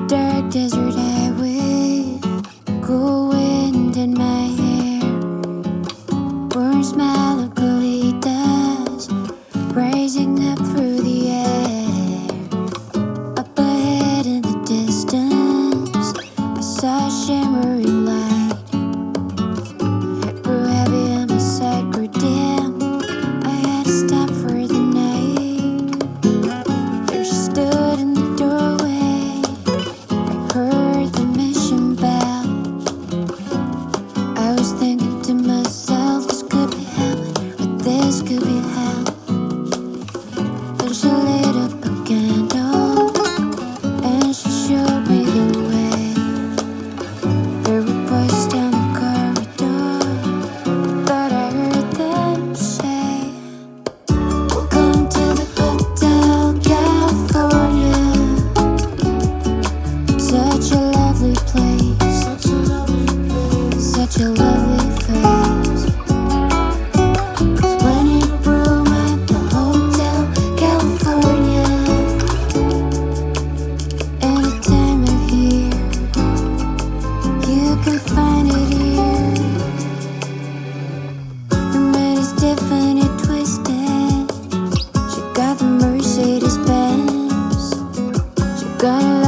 Dark desert highway, cool wind in my hair, burns margaritas rising up through the air. Up ahead in the distance, I saw a shimmering light. It grew heavy and my sight grew dim. I had to stop for the night. There she stood in the doorway. I heard the mission bell. I was thinking to myself, this could be heaven, or this could be hell. Then she lit up a candle and she showed me the way. There were voices down the corridor. Thought I heard them say, "Welcome to the Hotel California. Such a lovely place, such a lovely place, such a lovely face." When you room at the Hotel California, any time of year, you can find it here. The man is different and twisted. She got the Mercedes Benz. She got a